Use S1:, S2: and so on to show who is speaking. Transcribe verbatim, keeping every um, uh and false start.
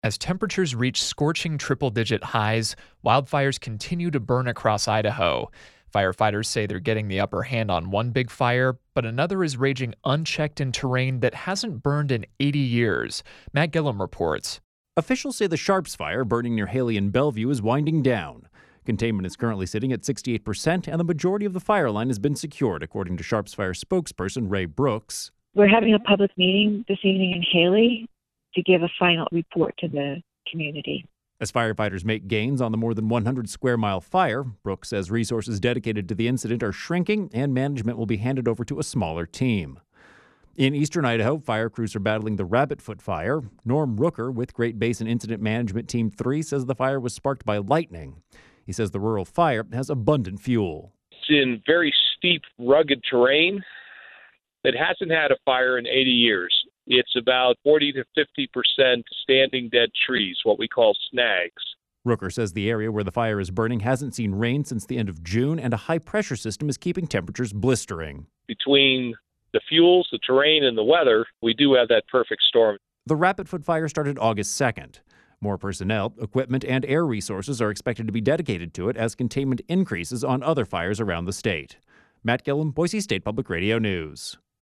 S1: As temperatures reach scorching triple digit highs, wildfires continue to burn across Idaho. Firefighters say they're getting the upper hand on one big fire, but another is raging unchecked in terrain that hasn't burned in eighty years. Matt Gillum reports.
S2: Officials say the Sharps fire burning near Haley and Bellevue is winding down. Containment is currently sitting at sixty-eight percent, and the majority of the fire line has been secured, according to Sharps Fire spokesperson Ray Brooks.
S3: We're having a public meeting this evening in Haley to give a final report to the community.
S2: As firefighters make gains on the more than one hundred square mile fire, Brooks says resources dedicated to the incident are shrinking and management will be handed over to a smaller team. In eastern Idaho, fire crews are battling the Rabbitfoot fire. Norm Rooker with Great Basin Incident Management Team three says the fire was sparked by lightning. He says the rural fire has abundant fuel.
S4: It's in very steep, rugged terrain that hasn't had a fire in eighty years. It's about forty to fifty percent standing dead trees, what we call snags.
S2: Rooker says the area where the fire is burning hasn't seen rain since the end of June, and a high-pressure system is keeping temperatures blistering.
S4: Between the fuels, the terrain, and the weather, we do have that perfect storm.
S2: The Rabbitfoot fire started August second. More personnel, equipment, and air resources are expected to be dedicated to it as containment increases on other fires around the state. Matt Gillum, Boise State Public Radio News.